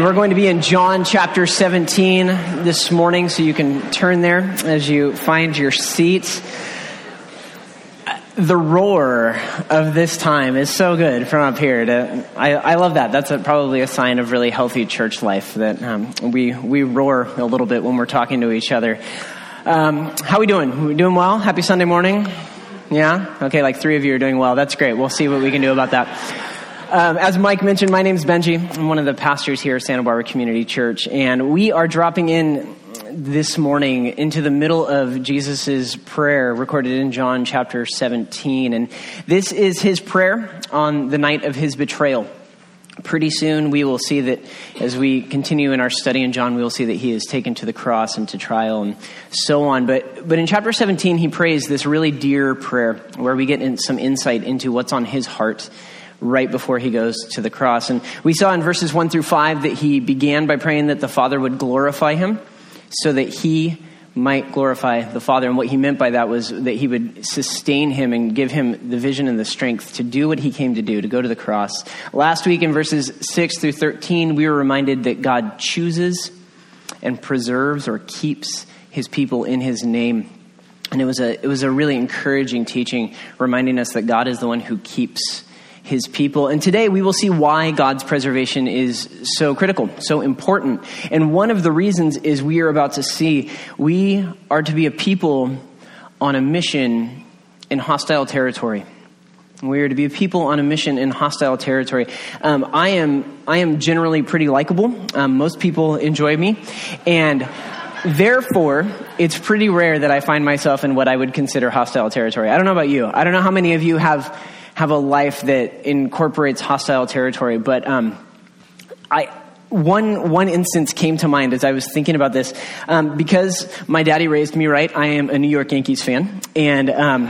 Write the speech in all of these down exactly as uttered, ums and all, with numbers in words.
We're going to be in John chapter seventeen this morning, so you can turn there as you find your seat. The roar of this time is so good from up here. To, I, I love that. That's a, probably a sign of really healthy church life, that um, we we roar a little bit when we're talking to each other. Um, how we doing? We doing well? Happy Sunday morning? Yeah? Okay, like three of you are doing well. That's great. We'll see what we can do about that. Um, as Mike mentioned, my name is Benji. I'm one of the pastors here at Santa Barbara Community Church, and we are dropping in this morning into the middle of Jesus's prayer recorded in John chapter seventeen. And this is his prayer on the night of his betrayal. Pretty soon we will see that as we continue in our study in John, we will see that he is taken to the cross and to trial and so on. But but in chapter seventeen, he prays this really dear prayer where we get in some insight into what's on his heart right before he goes to the cross. And we saw in verses one through five that he began by praying that the Father would glorify him so that he might glorify the Father. And what he meant by that was that he would sustain him and give him the vision and the strength to do what he came to do, to go to the cross. Last week in verses six through thirteen, we were reminded that God chooses and preserves or keeps his people in his name. And it was a it was a really encouraging teaching, reminding us that God is the one who keeps his people. And today we will see why God's preservation is so critical, so important. And one of the reasons is we are about to see we are to be a people on a mission in hostile territory. We are to be a people on a mission in hostile territory. Um, I am I am generally pretty likable. Um, most people enjoy me. And therefore, it's pretty rare that I find myself in what I would consider hostile territory. I don't know about you. I don't know how many of you have have a life that incorporates hostile territory. But um, I one one instance came to mind as I was thinking about this. Um, because my daddy raised me right, I am a New York Yankees fan. And um,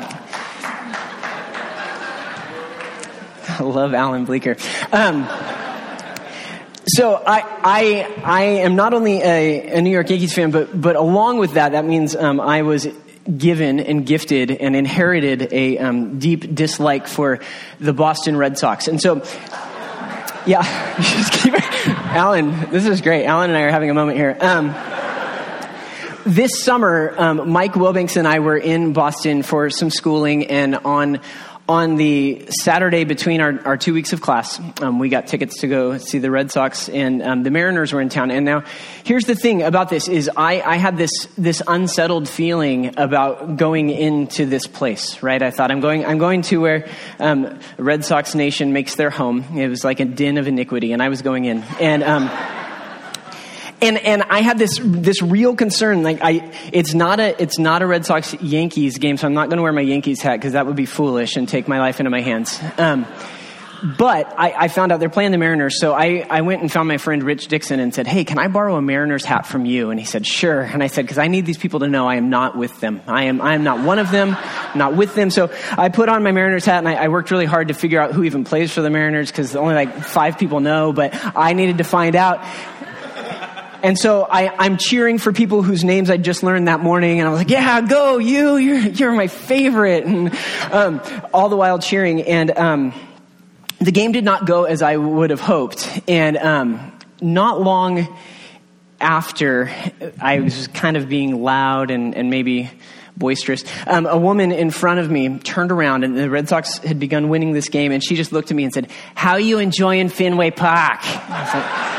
I love Alan Bleeker. Um, so I, I I am not only a, a New York Yankees fan, but but along with that, that means um, I was given and gifted and inherited a um, deep dislike for the Boston Red Sox. And so, yeah, just keep it. Alan, this is great. Alan and I are having a moment here. Um, this summer, um, Mike Wilbanks and I were in Boston for some schooling, and on on the Saturday between our, our two weeks of class, um, we got tickets to go see the Red Sox, and um, the Mariners were in town. And now, here's the thing about this is I, I had this this unsettled feeling about going into this place, right? I thought I'm going I'm going to where um, Red Sox Nation makes their home. It was like a den of iniquity, and I was going in. And um And and I had this this real concern. Like I, it's not a it's not a Red Sox Yankees game, so I'm not going to wear my Yankees hat because that would be foolish and take my life into my hands. Um, but I, I found out they're playing the Mariners, so I, I went and found my friend Rich Dixon and said, "Hey, can I borrow a Mariners hat from you?" And he said, "Sure." And I said, "Because I need these people to know I am not with them. I am I am not one of them, not with them." So I put on my Mariners hat, and I, I worked really hard to figure out who even plays for the Mariners because only like five people know, but I needed to find out. And so I, I'm cheering for people whose names I just learned that morning. And I was like, yeah, go you, you're, you're my favorite. And um, all the while cheering. And um, the game did not go as I would have hoped. And um, not long after I was kind of being loud and, and maybe boisterous, um, a woman in front of me turned around, and the Red Sox had begun winning this game. And she just looked at me and said, "How you enjoying Fenway Park?" I was like,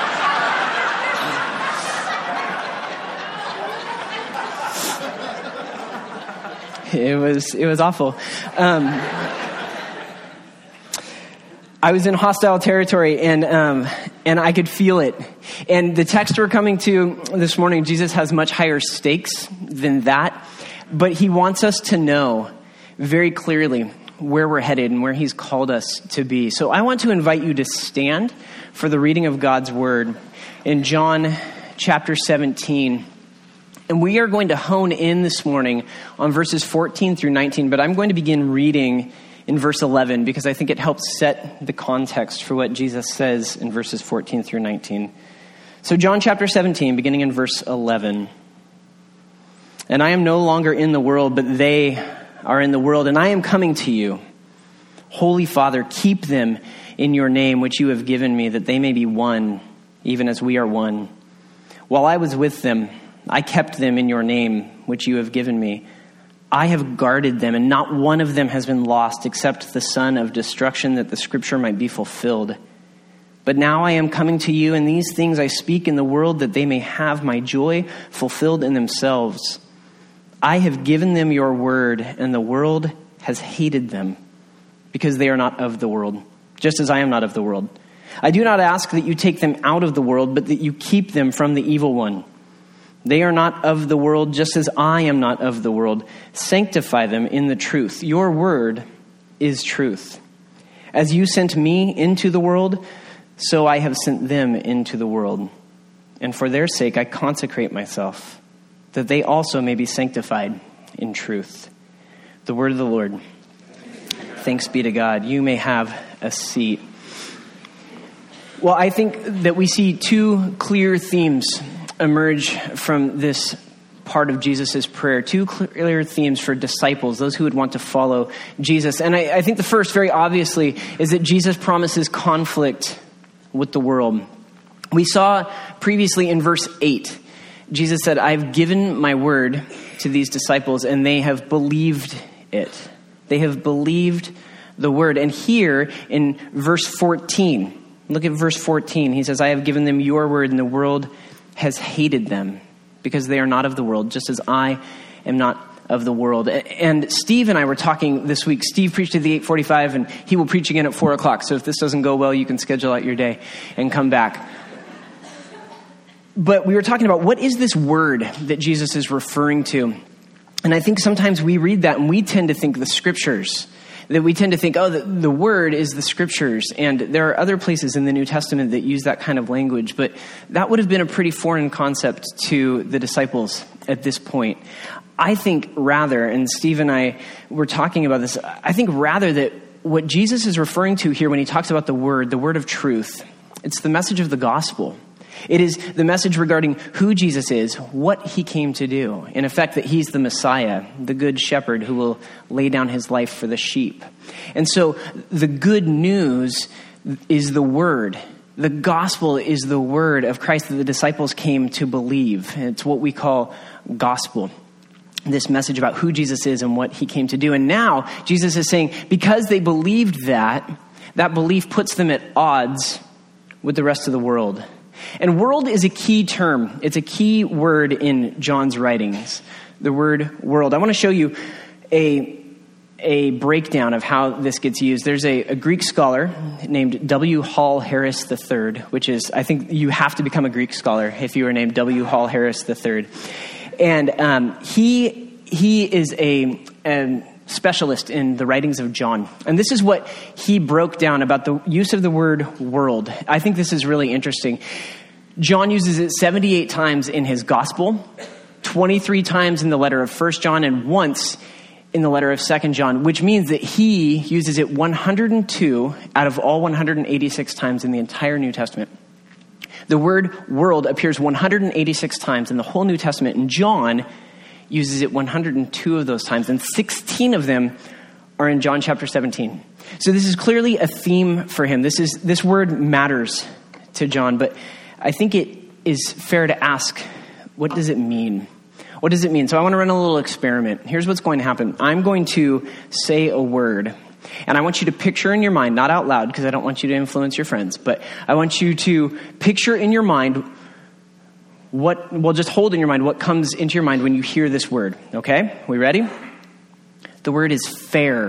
It was it was awful. Um, I was in hostile territory, and um, and I could feel it. And the text we're coming to this morning, Jesus has much higher stakes than that, but he wants us to know very clearly where we're headed and where he's called us to be. So I want to invite you to stand for the reading of God's word in John chapter seventeen. And we are going to hone in this morning on verses fourteen through nineteen, but I'm going to begin reading in verse eleven because I think it helps set the context for what Jesus says in verses fourteen through nineteen. So John chapter seventeen, beginning in verse eleven. "And I am no longer in the world, but they are in the world, and I am coming to you. Holy Father, keep them in your name, which you have given me, that they may be one, even as we are one. While I was with them, I kept them in your name, which you have given me. I have guarded them, and not one of them has been lost except the son of destruction, that the scripture might be fulfilled. But now I am coming to you, and these things I speak in the world, that they may have my joy fulfilled in themselves. I have given them your word, and the world has hated them, because they are not of the world, just as I am not of the world. I do not ask that you take them out of the world, but that you keep them from the evil one. They are not of the world, just as I am not of the world. Sanctify them in the truth. Your word is truth. As you sent me into the world, so I have sent them into the world. And for their sake I consecrate myself, that they also may be sanctified in truth. The word of the Lord. Thanks be to God. You may have a seat. Well, I think that we see two clear themes emerge from this part of Jesus' prayer. Two clear themes for disciples, those who would want to follow Jesus. And I, I think the first, very obviously, is that Jesus promises conflict with the world. We saw previously in verse eight, Jesus said, I've given my word to these disciples, and they have believed it. They have believed the word. And here in verse fourteen, look at verse fourteen. He says, I have given them your word, and the world has hated them because they are not of the world, just as I am not of the world. And Steve and I were talking this week. Steve preached at the eight forty-five, and he will preach again at four o'clock. So if this doesn't go well, you can schedule out your day and come back. But we were talking about, what is this word that Jesus is referring to? And I think sometimes we read that and we tend to think the scriptures. That we tend to think, oh, the, the word is the scriptures. And there are other places in the New Testament that use that kind of language. But that would have been a pretty foreign concept to the disciples at this point. I think rather, and Steve and I were talking about this, I think rather that what Jesus is referring to here when he talks about the word, the word of truth, it's the message of the gospel. It is the message regarding who Jesus is, what he came to do. In effect, that he's the Messiah, the good shepherd who will lay down his life for the sheep. And so the good news is the word. The gospel is the word of Christ that the disciples came to believe. It's what we call gospel. This message about who Jesus is and what he came to do. And now Jesus is saying, because they believed that, that belief puts them at odds with the rest of the world. And world is a key term. It's a key word in John's writings. The word world. I want to show you a, a breakdown of how this gets used. There's a, a Greek scholar named W. Hall Harris the third, which is, I think you have to become a Greek scholar if you are named W. Hall Harris the third. And um, he he is a, a specialist in the writings of John. And this is what he broke down about the use of the word world. I think this is really interesting. John uses it seventy-eight times in his gospel, twenty-three times in the letter of First John, and once in the letter of Second John, which means that he uses it one hundred two out of all one hundred eighty-six times in the entire New Testament. The word world appears one hundred eighty-six times in the whole New Testament, and John uses it one hundred two of those times, and sixteen of them are in John chapter seventeen. So this is clearly a theme for him. This is this word matters to John, but I think it is fair to ask, what does it mean? What does it mean? So I want to run a little experiment. Here's what's going to happen. I'm going to say a word, and I want you to picture in your mind, not out loud because I don't want you to influence your friends, but I want you to picture in your mind what, well, just hold in your mind what comes into your mind when you hear this word. Okay? We ready? The word is fair.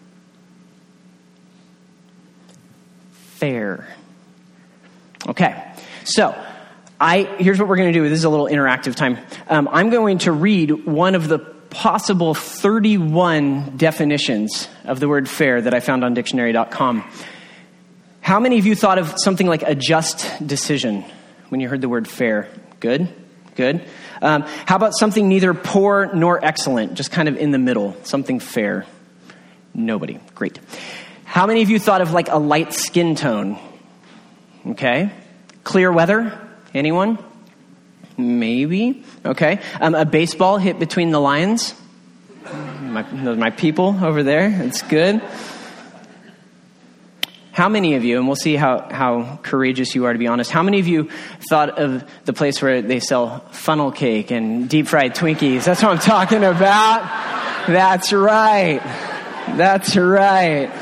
Fair. Okay. So, I here's what we're going to do. This is a little interactive time. Um, I'm going to read one of the possible thirty-one definitions of the word fair that I found on dictionary dot com. How many of you thought of something like a just decision when you heard the word fair? Good, good. Um, how about something neither poor nor excellent, just kind of in the middle, something fair? Nobody. Great. How many of you thought of like a light skin tone? Okay. Clear weather? Anyone? Maybe. Okay. Um, a baseball hit between the lines? My, those are my people over there. That's good. How many of you, and we'll see how, how courageous you are to be honest, how many of you thought of the place where they sell funnel cake and deep fried Twinkies? That's what I'm talking about. That's right. That's right.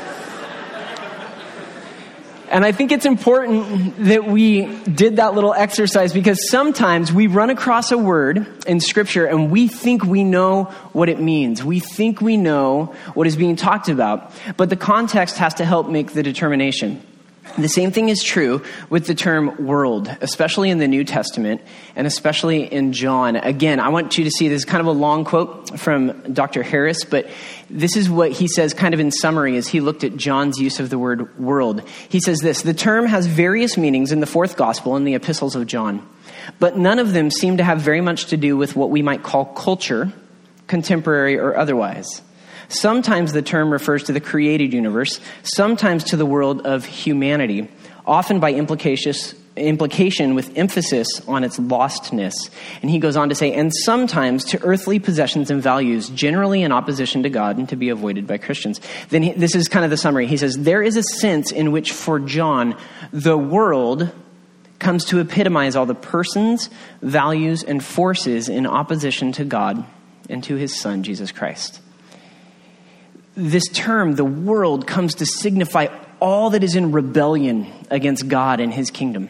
And I think it's important that we did that little exercise because sometimes we run across a word in Scripture and we think we know what it means. We think we know what is being talked about, but the context has to help make the determination. The same thing is true with the term world, especially in the New Testament and especially in John. Again, I want you to see this is kind of a long quote from Doctor Harris, but this is what he says kind of in summary as he looked at John's use of the word world. He says this, the term has various meanings in the fourth gospel and the epistles of John, but none of them seem to have very much to do with what we might call culture, contemporary or otherwise. Sometimes the term refers to the created universe, sometimes to the world of humanity, often by implication with emphasis on its lostness. And he goes on to say, and sometimes to earthly possessions and values, generally in opposition to God and to be avoided by Christians. Then he, this is kind of the summary. He says, there is a sense in which for John, the world comes to epitomize all the persons, values, and forces in opposition to God and to his Son, Jesus Christ. This term, the world, comes to signify all that is in rebellion against God and his kingdom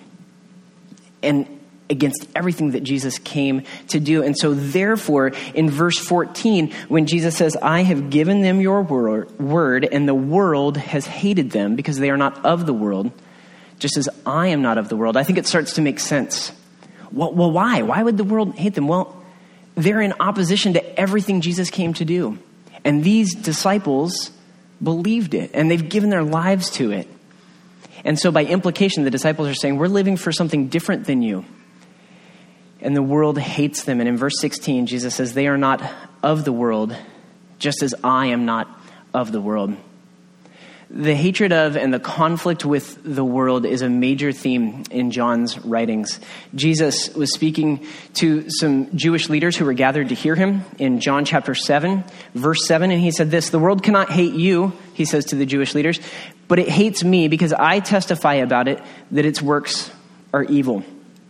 and against everything that Jesus came to do. And so therefore, in verse fourteen, when Jesus says, I have given them your word, and the world has hated them because they are not of the world, just as I am not of the world, I think it starts to make sense. Well, well why? Why would the world hate them? Well, they're in opposition to everything Jesus came to do. And these disciples believed it, and they've given their lives to it. And so by implication, the disciples are saying, we're living for something different than you. And the world hates them. And in verse sixteen, Jesus says, they are not of the world, just as I am not of the world. The hatred of and the conflict with the world is a major theme in John's writings. Jesus was speaking to some Jewish leaders who were gathered to hear him in John chapter seven, verse seven. And he said this, the world cannot hate you, he says to the Jewish leaders, but it hates me because I testify about it that its works are evil.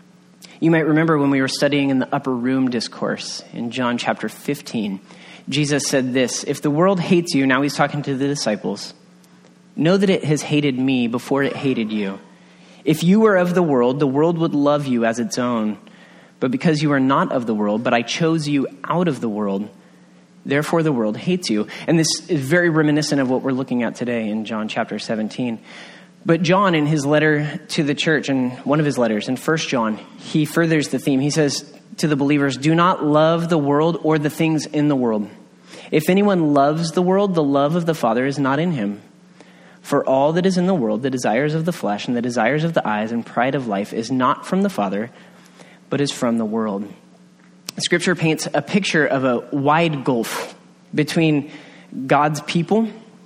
You might remember when we were studying in the upper room discourse in John chapter fifteen, Jesus said this, if the world hates you, now he's talking to the disciples, know that it has hated me before it hated you. If you were of the world, the world would love you as its own. But because you are not of the world, but I chose you out of the world, therefore the world hates you. And this is very reminiscent of what we're looking at today in John chapter seventeen. But John, in his letter to the church, in one of his letters, in First John, he furthers the theme. He says to the believers, do not love the world or the things in the world. If anyone loves the world, the love of the Father is not in him. For all that is in the world, the desires of the flesh and the desires of the eyes and pride of life is not from the Father, but is from the world. Scripture paints a picture of a wide gulf between God's people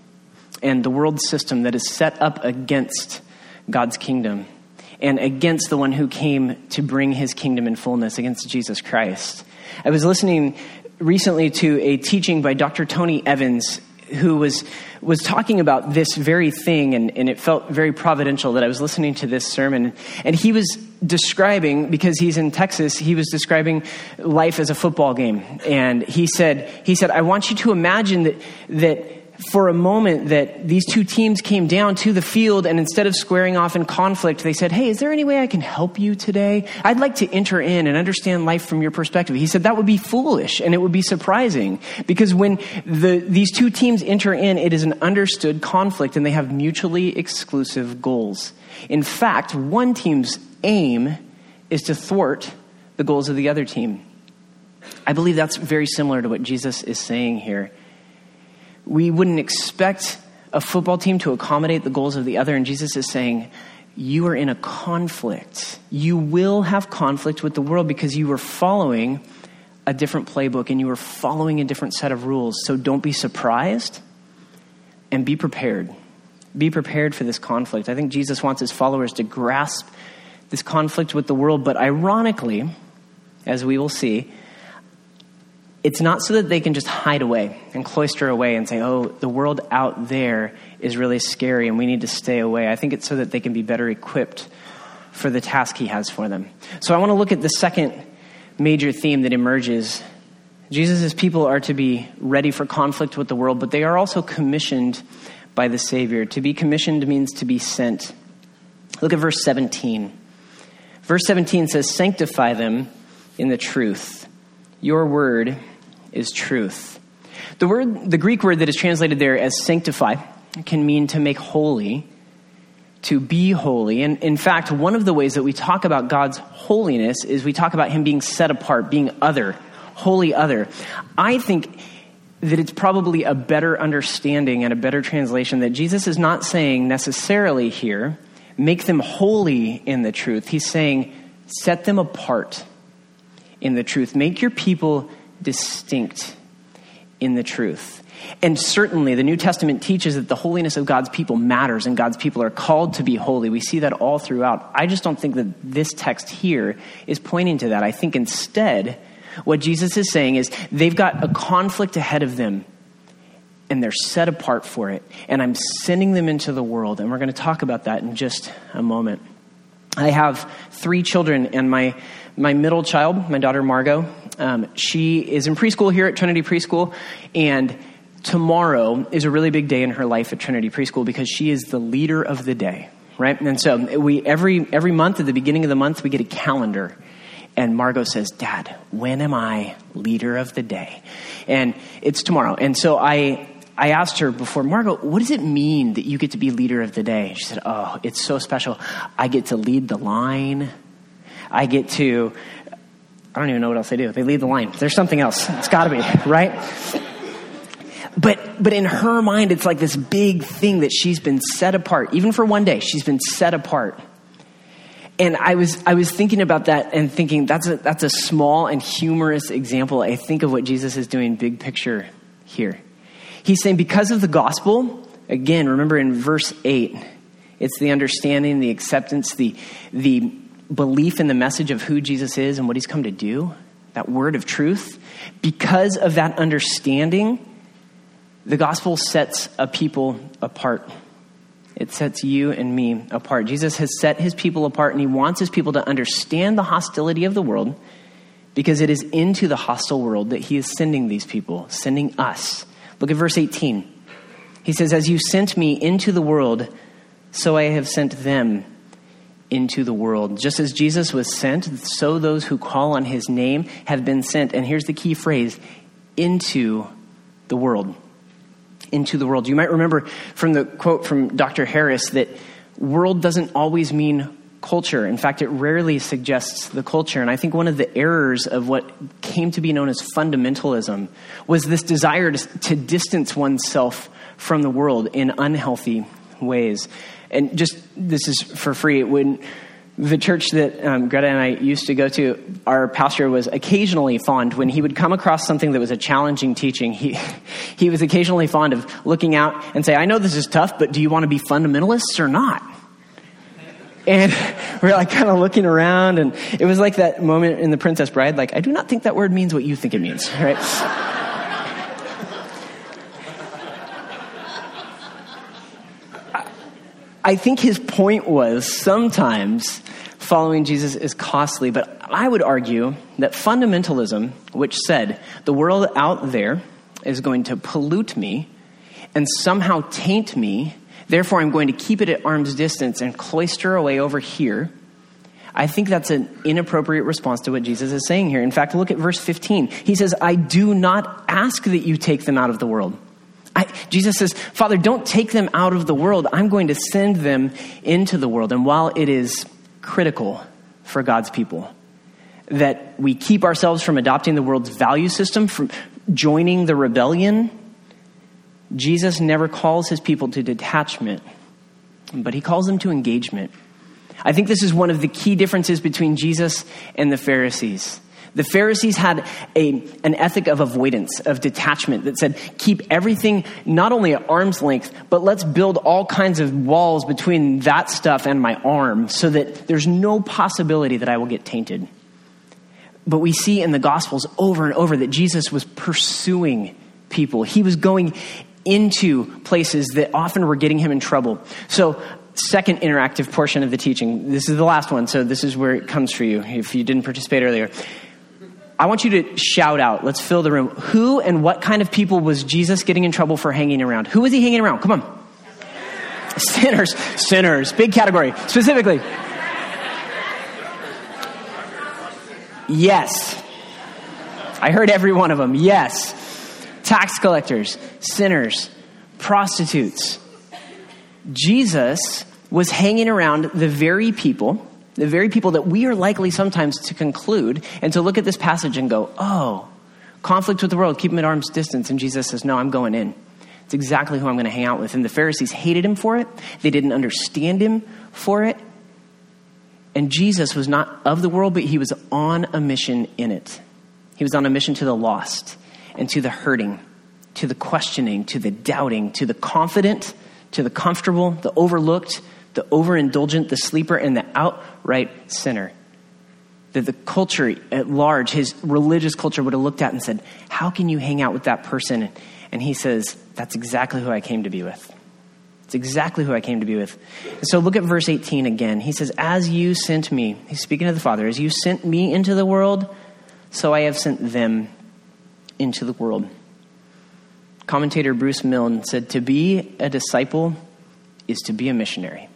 and the world system that is set up against God's kingdom and against the one who came to bring his kingdom in fullness, against Jesus Christ. I was listening recently to a teaching by Doctor Tony Evans, who was was talking about this very thing, and, and it felt very providential that I was listening to this sermon. And he was describing, because he's in Texas, he was describing life as a football game. And he said, he said, I want you to imagine that that for a moment that these two teams came down to the field, and instead of squaring off in conflict, they said, hey, is there any way I can help you today? I'd like to enter in and understand life from your perspective. He said that would be foolish and it would be surprising, because when the these two teams enter in, it is an understood conflict and they have mutually exclusive goals. In fact, one team's aim is to thwart the goals of the other team. I believe that's very similar to what Jesus is saying here. We wouldn't expect a football team to accommodate the goals of the other. And Jesus is saying, you are in a conflict. You will have conflict with the world because you are following a different playbook and you are following a different set of rules. So don't be surprised and be prepared. Be prepared for this conflict. I think Jesus wants his followers to grasp this conflict with the world. But ironically, as we will see, it's not so that they can just hide away and cloister away and say, oh, the world out there is really scary and we need to stay away. I think it's so that they can be better equipped for the task he has for them. So I want to look at the second major theme that emerges. Jesus' people are to be ready for conflict with the world, but they are also commissioned by the Savior. To be commissioned means to be sent. Look at verse seventeen. Verse seventeen says, sanctify them in the truth. Your word is truth. The word, the Greek word that is translated there as sanctify can mean to make holy, to be holy. And in fact, one of the ways that we talk about God's holiness is we talk about him being set apart, being other, holy other. I think that it's probably a better understanding and a better translation that Jesus is not saying necessarily here, make them holy in the truth. He's saying, set them apart in the truth. Make your people distinct in the truth. And certainly the New Testament teaches that the holiness of God's people matters and God's people are called to be holy. We see that all throughout. I just don't think that this text here is pointing to that. I think instead what Jesus is saying is they've got a conflict ahead of them and they're set apart for it. And I'm sending them into the world. And we're going to talk about that in just a moment. I have three children, and my my middle child, my daughter Margot, um, she is in preschool here at Trinity Preschool, and tomorrow is a really big day in her life at Trinity Preschool because she is the leader of the day, right? And so we every every month at the beginning of the month we get a calendar, and Margot says, "Dad, when am I leader of the day?" And it's tomorrow, and so I. I asked her before, Margot, what does it mean that you get to be leader of the day? She said, oh, it's so special. I get to lead the line. I get to, I don't even know what else they do. They lead the line. There's something else. It's got to be, right? But but in her mind, it's like this big thing that she's been set apart. Even for one day, she's been set apart. And I was I was thinking about that and thinking that's a, that's a small and humorous example, I think, of what Jesus is doing big picture here. He's saying because of the gospel, again, remember in verse eight, it's the understanding, the acceptance, the the belief in the message of who Jesus is and what he's come to do, that word of truth. Because of that understanding, the gospel sets a people apart. It sets you and me apart. Jesus has set his people apart, and he wants his people to understand the hostility of the world because it is into the hostile world that he is sending these people, sending us. Look at verse eighteen. He says, as you sent me into the world, so I have sent them into the world. Just as Jesus was sent, so those who call on his name have been sent. And here's the key phrase, into the world. Into the world. You might remember from the quote from Doctor Harris that world doesn't always mean culture. In fact, it rarely suggests the culture. And I think one of the errors of what came to be known as fundamentalism was this desire to, to distance oneself from the world in unhealthy ways. And just, this is for free, when the church that um, Greta and I used to go to, our pastor was occasionally fond, when he would come across something that was a challenging teaching, he he was occasionally fond of looking out and say, I know this is tough, but do you want to be fundamentalists or not? And we're like kind of looking around, and it was like that moment in The Princess Bride, like, I do not think that word means what you think it means, right? I think his point was sometimes following Jesus is costly, but I would argue that fundamentalism, which said the world out there is going to pollute me and somehow taint me, therefore I'm going to keep it at arm's distance and cloister away over here, I think that's an inappropriate response to what Jesus is saying here. In fact, look at verse fifteen. He says, I do not ask that you take them out of the world. I, Jesus says, Father, don't take them out of the world. I'm going to send them into the world. And while it is critical for God's people that we keep ourselves from adopting the world's value system, from joining the rebellion, Jesus never calls his people to detachment, but he calls them to engagement. I think this is one of the key differences between Jesus and the Pharisees. The Pharisees had a, an ethic of avoidance, of detachment that said, keep everything not only at arm's length, but let's build all kinds of walls between that stuff and my arm so that there's no possibility that I will get tainted. But we see in the Gospels over and over that Jesus was pursuing people. He was going into places that often were getting him in trouble. So, second interactive portion of the teaching. This is the last one, so this is where it comes for you if you didn't participate earlier. I want you to shout out. Let's fill the room. Who and what kind of people was Jesus getting in trouble for hanging around? Who was he hanging around? Come on. Sinners. Sinners. Big category. Specifically. Yes. I heard every one of them. Yes. Tax collectors, sinners, prostitutes. Jesus was hanging around the very people, the very people that we are likely sometimes to conclude and to look at this passage and go, oh, conflict with the world, keep them at arm's distance. And Jesus says, no, I'm going in. It's exactly who I'm going to hang out with. And the Pharisees hated him for it. They didn't understand him for it. And Jesus was not of the world, but he was on a mission in it. He was on a mission to the lost and to the hurting, to the questioning, to the doubting, to the confident, to the comfortable, the overlooked, the overindulgent, the sleeper, and the outright sinner. That the culture at large, his religious culture, would have looked at and said, how can you hang out with that person? And he says, that's exactly who I came to be with. It's exactly who I came to be with. And so look at verse eighteen again. He says, as you sent me, he's speaking to the Father, as you sent me into the world, so I have sent them into the world. Commentator Bruce Milne said, to be a disciple is to be a missionary.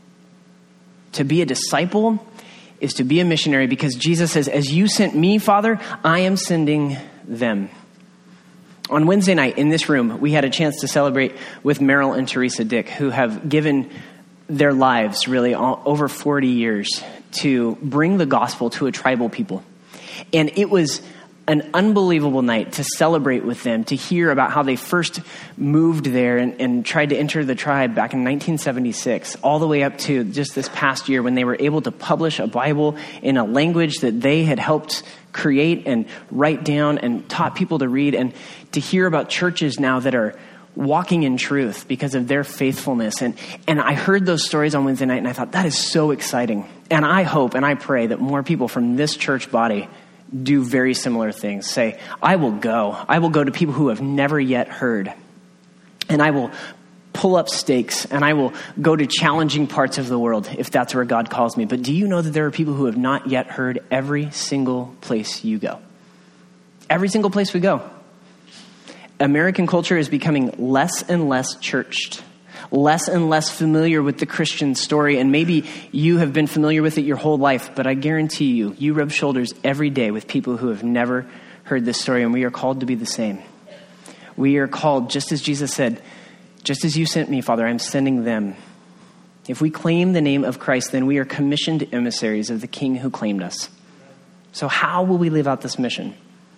To be a disciple is to be a missionary, because Jesus says, as you sent me, Father, I am sending them. On Wednesday night in this room, we had a chance to celebrate with Meryl and Teresa Dick, who have given their lives really all, over forty years to bring the gospel to a tribal people. And it was an unbelievable night to celebrate with them, to hear about how they first moved there and, and tried to enter the tribe back in nineteen seventy-six, all the way up to just this past year when they were able to publish a Bible in a language that they had helped create and write down and taught people to read, and to hear about churches now that are walking in truth because of their faithfulness. And, and I heard those stories on Wednesday night and I thought, that is so exciting. And I hope and I pray that more people from this church body do very similar things. Say, I will go. I will go to people who have never yet heard. And I will pull up stakes and I will go to challenging parts of the world if that's where God calls me. But do you know that there are people who have not yet heard every single place you go? Every single place we go. American culture is becoming less and less churched, less and less familiar with the Christian story. And maybe you have been familiar with it your whole life, but I guarantee you, you rub shoulders every day with people who have never heard this story. And we are called to be the same. We are called, just as Jesus said, just as you sent me, Father, I'm sending them. If we claim the name of Christ, then we are commissioned emissaries of the King who claimed us. So how will we live out this mission?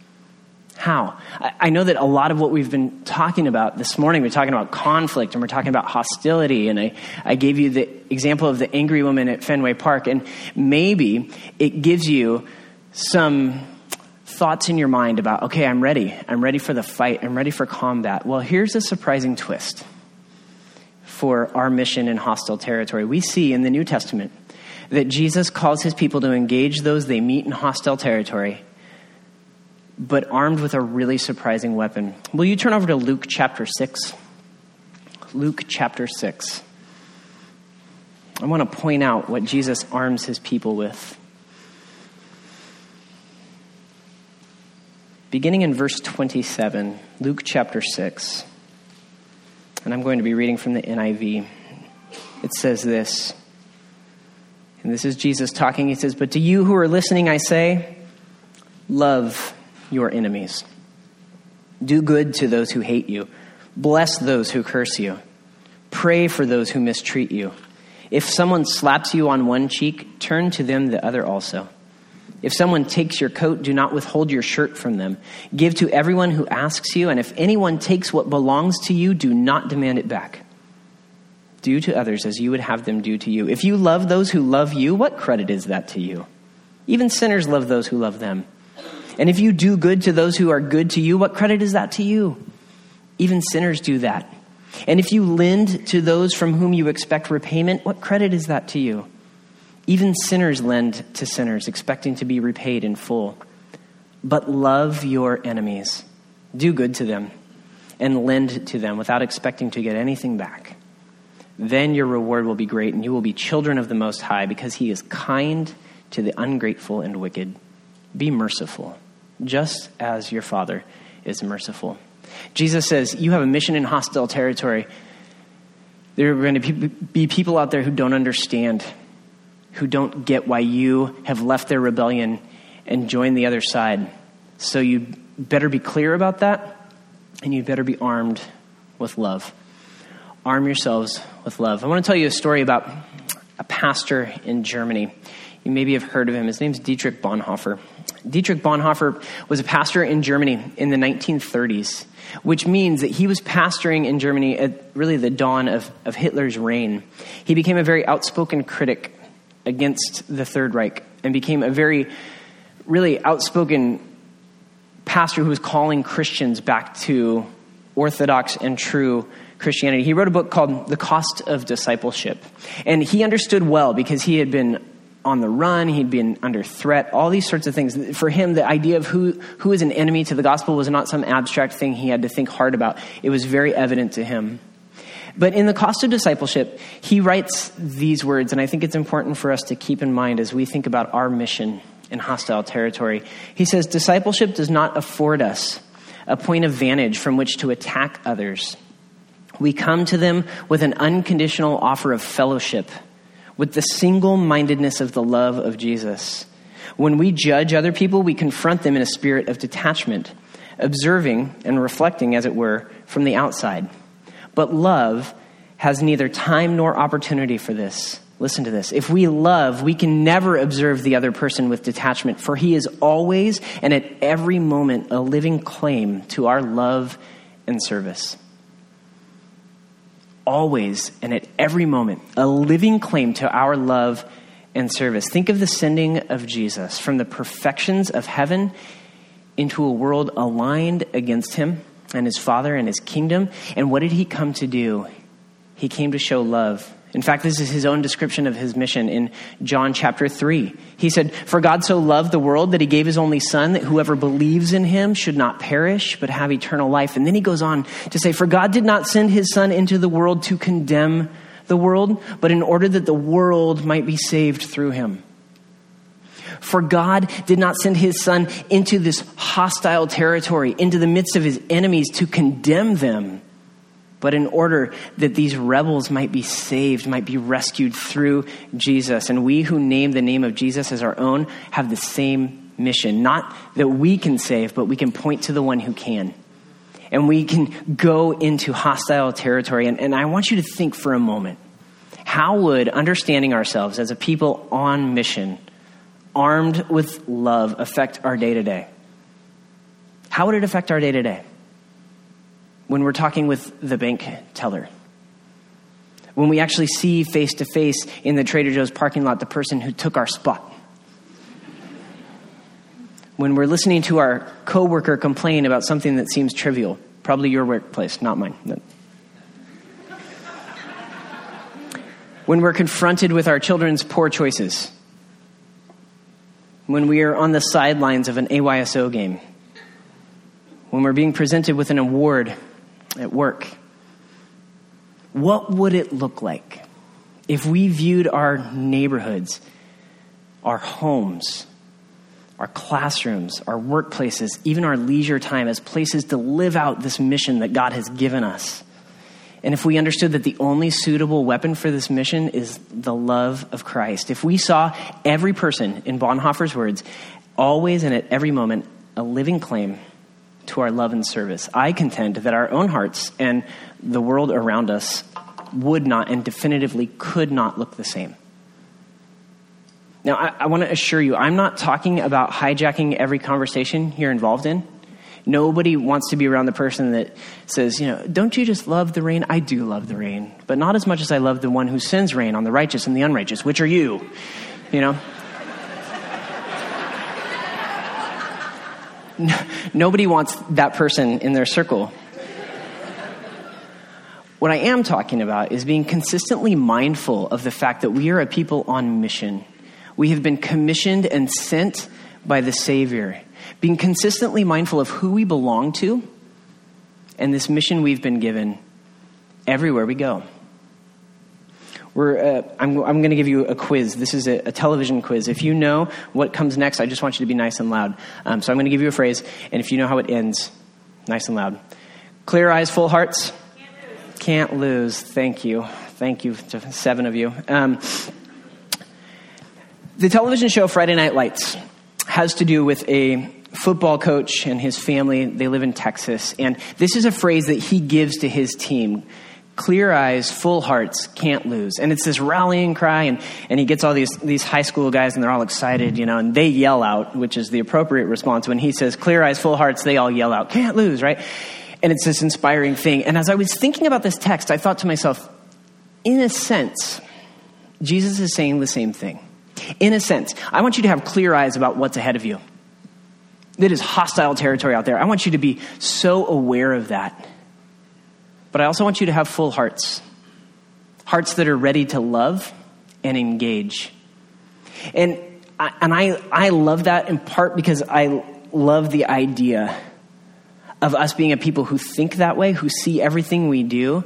How? I know that a lot of what we've been talking about this morning, we're talking about conflict and we're talking about hostility. And I, I gave you the example of the angry woman at Fenway Park. And maybe it gives you some thoughts in your mind about, okay, I'm ready. I'm ready for the fight. I'm ready for combat. Well, here's a surprising twist for our mission in hostile territory. We see in the New Testament that Jesus calls his people to engage those they meet in hostile territory, but armed with a really surprising weapon. Will you turn over to Luke chapter six? Luke chapter six. I want to point out what Jesus arms his people with. Beginning in verse twenty-seven, Luke chapter six. And I'm going to be reading from the N I V. It says this, and this is Jesus talking. He says, but to you who are listening, I say, love your enemies. Do good to those who hate you. Bless those who curse you. Pray for those who mistreat you. If someone slaps you on one cheek, turn to them the other also. If someone takes your coat, do not withhold your shirt from them. Give to everyone who asks you, and if anyone takes what belongs to you, do not demand it back. Do to others as you would have them do to you. If you love those who love you, what credit is that to you? Even sinners love those who love them. And if you do good to those who are good to you, what credit is that to you? Even sinners do that. And if you lend to those from whom you expect repayment, what credit is that to you? Even sinners lend to sinners, expecting to be repaid in full. But love your enemies. Do good to them and lend to them without expecting to get anything back. Then your reward will be great, and you will be children of the Most High, because he is kind to the ungrateful and wicked. Be merciful, just as your Father is merciful. Jesus says, you have a mission in hostile territory. There are going to be people out there who don't understand, who don't get why you have left their rebellion and joined the other side. So you better be clear about that, and you better be armed with love. Arm yourselves with love. I want to tell you a story about a pastor in Germany. You maybe have heard of him. His name's Dietrich Bonhoeffer. Dietrich Bonhoeffer was a pastor in Germany in the nineteen thirties, which means that he was pastoring in Germany at really the dawn of, of Hitler's reign. He became a very outspoken critic against the Third Reich and became a very, really outspoken pastor who was calling Christians back to orthodox and true Christianity. He wrote a book called The Cost of Discipleship. And he understood well, because he had been on the run, he'd been under threat, all these sorts of things. For him, the idea of who, who is an enemy to the gospel was not some abstract thing he had to think hard about. It was very evident to him. But in The Cost of Discipleship, he writes these words, and I think it's important for us to keep in mind as we think about our mission in hostile territory. He says, discipleship does not afford us a point of vantage from which to attack others. We come to them with an unconditional offer of fellowship, with the single-mindedness of the love of Jesus. When we judge other people, we confront them in a spirit of detachment, observing and reflecting, as it were, from the outside. But love has neither time nor opportunity for this. Listen to this. If we love, we can never observe the other person with detachment, for he is always and at every moment a living claim to our love and service. Always and at every moment, a living claim to our love and service. Think of the sending of Jesus from the perfections of heaven into a world aligned against him and his Father and his kingdom. And what did he come to do? He came to show love. In fact, this is his own description of his mission in John chapter three. He said, "For God so loved the world that he gave his only son, that whoever believes in him should not perish, but have eternal life." And then he goes on to say, "For God did not send his son into the world to condemn the world, but in order that the world might be saved through him." For God did not send his son into this hostile territory, into the midst of his enemies to condemn them, but in order that these rebels might be saved, might be rescued through Jesus. And we who name the name of Jesus as our own have the same mission. Not that we can save, but we can point to the one who can. And we can go into hostile territory. And, and I want you to think for a moment, how would understanding ourselves as a people on mission, armed with love, affect our day-to-day? How would it affect our day-to-day? When we're talking with the bank teller, when we actually see face to face in the Trader Joe's parking lot the person who took our spot, when we're listening to our coworker complain about something that seems trivial, probably your workplace, not mine. No. When we're confronted with our children's poor choices, when we are on the sidelines of an A Y S O game, when we're being presented with an award at work, what would it look like if we viewed our neighborhoods, our homes, our classrooms, our workplaces, even our leisure time as places to live out this mission that God has given us? And if we understood that the only suitable weapon for this mission is the love of Christ, if we saw every person, in Bonhoeffer's words, always and at every moment, a living claim to our love and service, I contend that our own hearts and the world around us would not and definitively could not look the same. Now, I, I want to assure you, I'm not talking about hijacking every conversation you're involved in. Nobody wants to be around the person that says, you know, don't you just love the rain? I do love the rain, but not as much as I love the one who sends rain on the righteous and the unrighteous. Which are you? You know? Nobody wants that person in their circle. What I am talking about is being consistently mindful of the fact that we are a people on mission. We have been commissioned and sent by the Savior being consistently mindful of who we belong to and this mission we've been given everywhere we go. We're, uh, I'm, I'm going to give you a quiz. This is a, a television quiz. If you know what comes next, I just want you to be nice and loud. Um, so I'm going to give you a phrase, and if you know how it ends, nice and loud. Clear eyes, full hearts. Can't lose. Can't lose. Thank you. Thank you to seven of you. Um, the television show Friday Night Lights has to do with a football coach and his family. They live in Texas, and this is a phrase that he gives to his team. Clear eyes, full hearts, can't lose. And it's this rallying cry, and, and he gets all these, these high school guys, and they're all excited, you know, and they yell out, which is the appropriate response. When he says, clear eyes, full hearts, they all yell out, can't lose, right? And it's this inspiring thing. And as I was thinking about this text, I thought to myself, in a sense, Jesus is saying the same thing. In a sense, I want you to have clear eyes about what's ahead of you. It is hostile territory out there. I want you to be so aware of that. But I also want you to have full hearts, hearts that are ready to love and engage. And I, and I, I love that in part because I love the idea of us being a people who think that way, who see everything we do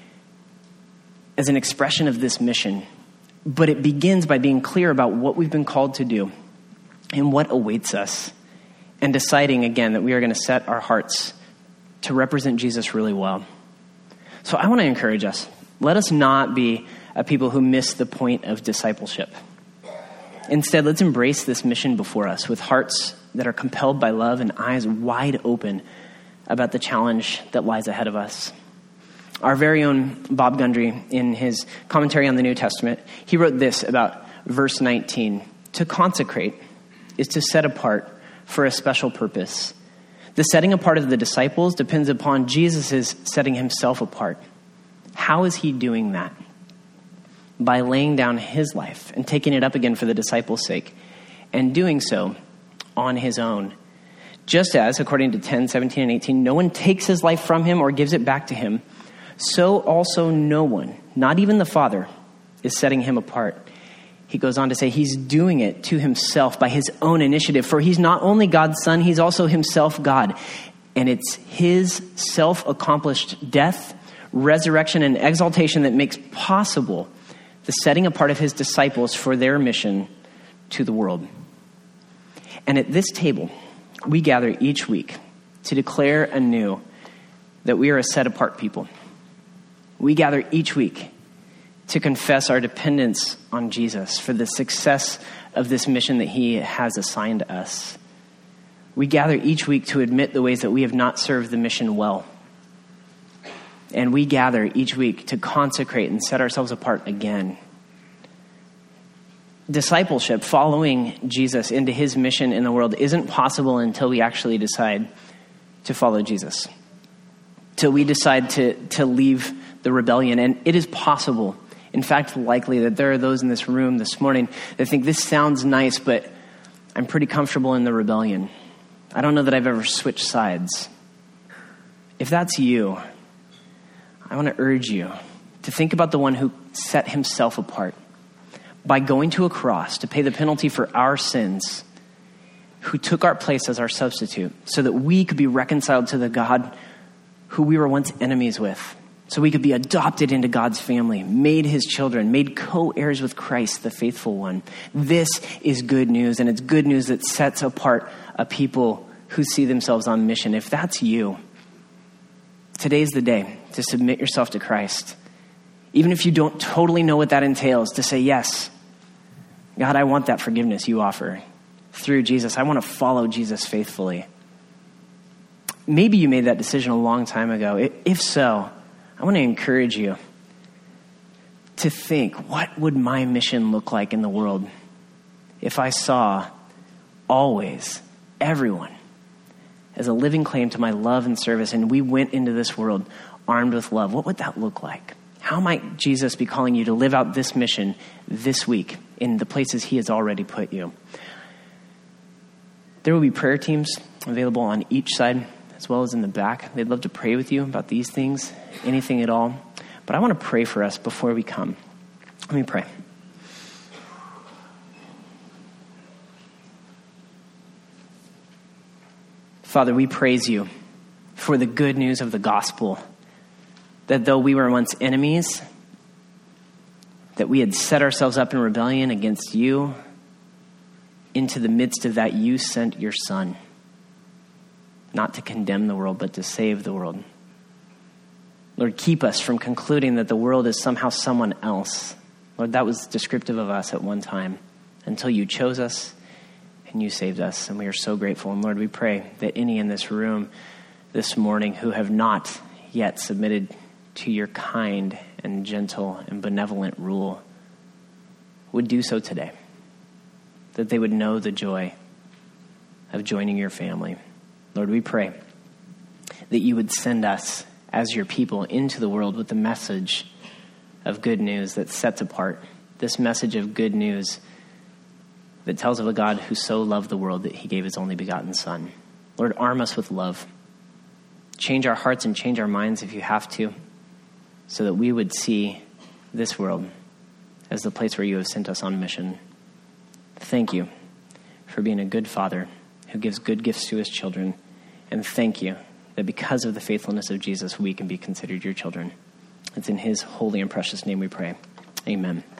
as an expression of this mission. But it begins by being clear about what we've been called to do and what awaits us, and deciding again that we are going to set our hearts to represent Jesus really well. So I want to encourage us. Let us not be a people who miss the point of discipleship. Instead, let's embrace this mission before us with hearts that are compelled by love and eyes wide open about the challenge that lies ahead of us. Our very own Bob Gundry, in his commentary on the New Testament, he wrote this about verse nineteen. To consecrate is to set apart for a special purpose. The setting apart of the disciples depends upon Jesus' setting himself apart. How is he doing that? By laying down his life and taking it up again for the disciples' sake, and doing so on his own. Just as, according to ten, seventeen, and eighteen, no one takes his life from him or gives it back to him, so also no one, not even the Father, is setting him apart. He goes on to say he's doing it to himself by his own initiative. For he's not only God's son, he's also himself God. And it's his self-accomplished death, resurrection, and exaltation that makes possible the setting apart of his disciples for their mission to the world. And at this table, we gather each week to declare anew that we are a set-apart people. We gather each week to confess our dependence on Jesus for the success of this mission that he has assigned us. We gather each week to admit the ways that we have not served the mission well. And we gather each week to consecrate and set ourselves apart again. Discipleship, following Jesus into his mission in the world, isn't possible until we actually decide to follow Jesus. Till we decide to, to leave the rebellion. And it is possible, in fact, likely that there are those in this room this morning that think this sounds nice, but I'm pretty comfortable in the rebellion. I don't know that I've ever switched sides. If that's you, I want to urge you to think about the one who set himself apart by going to a cross to pay the penalty for our sins, who took our place as our substitute so that we could be reconciled to the God who we were once enemies with. So we could be adopted into God's family, made his children, made co-heirs with Christ, the faithful one. This is good news, and it's good news that sets apart a people who see themselves on mission. If that's you, today's the day to submit yourself to Christ. Even if you don't totally know what that entails, to say, yes, God, I want that forgiveness you offer through Jesus. I want to follow Jesus faithfully. Maybe you made that decision a long time ago. If so, I want to encourage you to think, what would my mission look like in the world if I saw always everyone as a living claim to my love and service, and we went into this world armed with love? What would that look like? How might Jesus be calling you to live out this mission this week in the places he has already put you? There will be prayer teams available on each side as well as in the back. They'd love to pray with you about these things, anything at all. But I want to pray for us before we come. Let me pray. Father, we praise you for the good news of the gospel, that though we were once enemies, that we had set ourselves up in rebellion against you, into the midst of that you sent your Son, not to condemn the world, but to save the world. Lord, keep us from concluding that the world is somehow someone else. Lord, that was descriptive of us at one time, until you chose us and you saved us, and we are so grateful. And Lord, we pray that any in this room this morning who have not yet submitted to your kind and gentle and benevolent rule would do so today, that they would know the joy of joining your family. Lord, we pray that you would send us as your people into the world with the message of good news that sets apart, this message of good news that tells of a God who so loved the world that he gave his only begotten Son. Lord, arm us with love. Change our hearts and change our minds if you have to, so that we would see this world as the place where you have sent us on mission. Thank you for being a good father who gives good gifts to his children. And thank you that because of the faithfulness of Jesus, we can be considered your children. It's in his holy and precious name we pray. Amen.